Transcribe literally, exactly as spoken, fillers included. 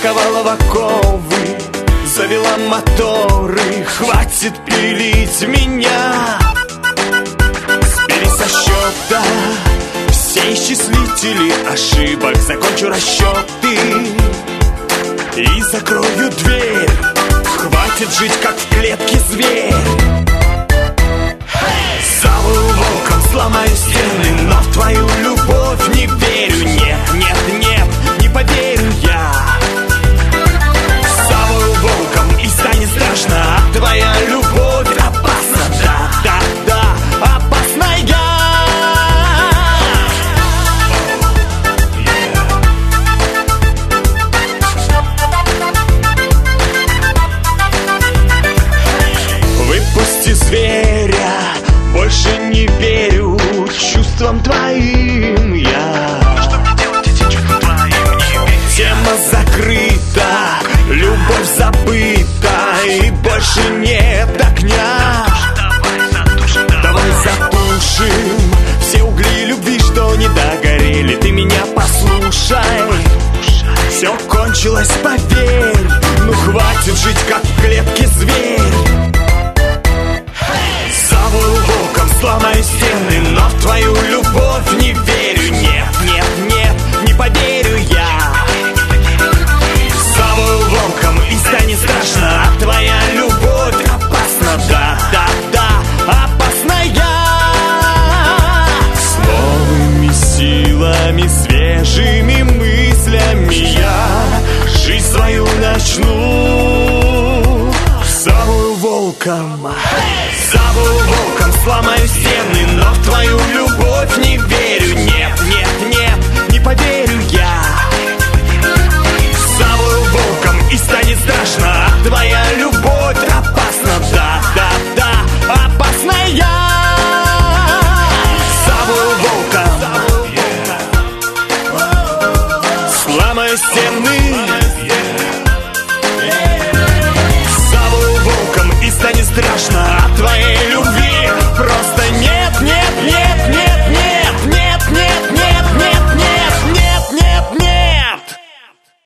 заковала в оковы, завела моторы. Хватит пилить меня. Сбери со счета все исчислители ошибок, закончу расчеты и закрою дверь. Хватит жить, как в клетке зверь. Завою волком, сломаю стены, но в твою любовь не верю. Нет, нет, нет, не поверю я. Завою волком и станет страшно, а твоя любовь опасна. Да, да, да, опасная. Выпусти зверя, больше не верю чувствам твоим я. Что мне делать этим чувствам твоим? Не верю. Тема закрыта, любовь забыта, и больше нет огня. Давай затушим, Давай затушим все угли любви, что не догорели. Ты меня послушай, все кончилось, поверь. Ну хватит жить, как в клетке зверь. Завою волком, сломаю стены, но в твою любовь не верю. Нет, нет, нет, не поверю я. Завою волком и станет страшно, а твоя любовь опасна. Да, да, да, опасная. С новыми силами, свежими мыслями я жизнь свою начну. Завою волком, завою волком, сломаю стены, но в твою любовь не верю. Нет, нет, нет, не поверю я. Завою волком и станет страшно, а твоя любовь опасна. Да, да, да, опасная. Завою волком, сломаю стены,